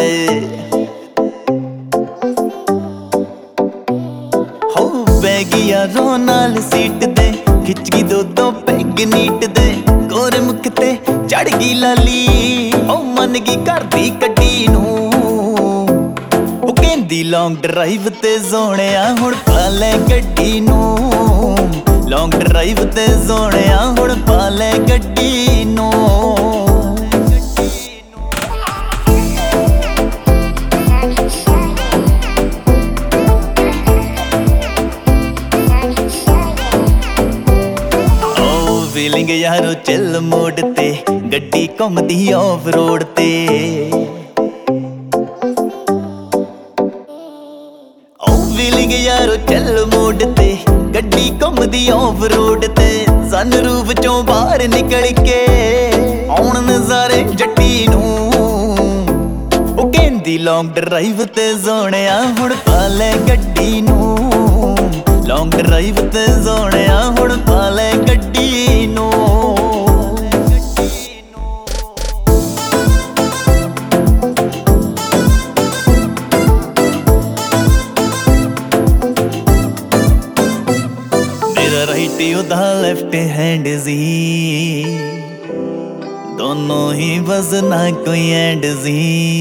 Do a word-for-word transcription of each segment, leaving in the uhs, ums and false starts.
ते हो बैगी यारों नाल सीट दे खिच गई दो दो पैग नीट दे गोरे मुख ते चढ़ गई लाली ओ मन गई घर दी कड्डी नूं ओ कहंदी लॉन्ग ड्राइव ते सोहणिया हुण पा लै गड्डी नूं लॉन्ग ड्राइव ते सोहणिया हुण पा लै गड्डी नूं फीलिंग यारो चिल मोड़ ते गड्डी घुमदी ऑफ रोड ते ओ फीलिंग यारो चिल मोड़ ते गड्डी घुमदी ऑफ रोड ते सनरूफ चों बाहर निकल के आउण नज़ारे जट्टी नूं ओ कहंदी लॉन्ग ड्राइव ते सोहणिया हुण पा लै गड्डी नूं लॉन्ग ड्राइव ते सोहणिया हुण पा लै गड्डी नूं मेरा राइट ओदा लेफ्ट हैंड सी दोनों ही बस ना कोई एंड सी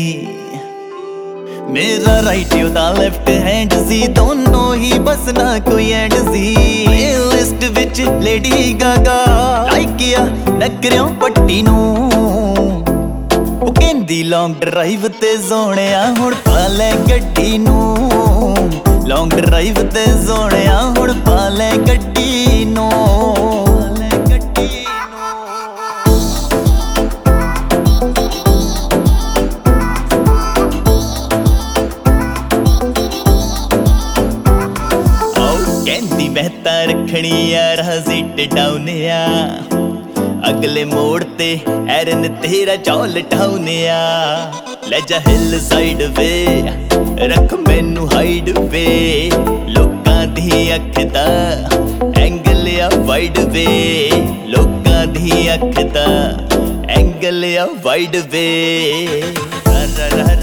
मेरा राइट ओदा लेफ्ट हैंड सी दोनों ही बस ना कोई एंड सी लिस्ट विच लेडी गागा लाइक किया नकरियों पट्टी नूं ओ कहंदी लॉन्ग ड्राइव ते सोहणिया हुण पा लै गड्डी नूं लॉन्ग ड्राइव ते सोहणिया हुण पा लै गड्डी नूं कहंदी मैं तां रखनी यार सीट डाउन आ अगले मोड़ ते एरन तेरा चौल टाउन आ ले जा हिल साइड वे रख मैनू हाइड वे लोकां दी अख दा एंगल आ वाइड वे लोकां दी अख दा एंगल आ वाइड वे